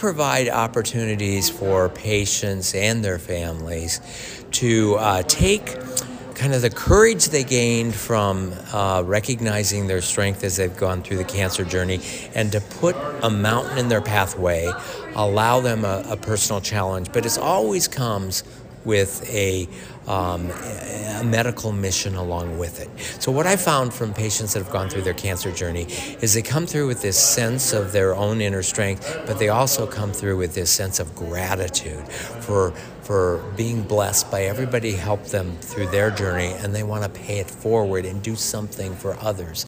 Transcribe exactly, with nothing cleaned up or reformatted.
provide opportunities for patients and their families to uh, take kind of the courage they gained from uh, recognizing their strength as they've gone through the cancer journey, and to put a mountain in their pathway, allow them a, a personal challenge. But it always comes with a, um, a medical mission along with it. So what I found from patients that have gone through their cancer journey is they come through with this sense of their own inner strength, but they also come through with this sense of gratitude for for being blessed by everybody who helped them through their journey, and they want to pay it forward and do something for others.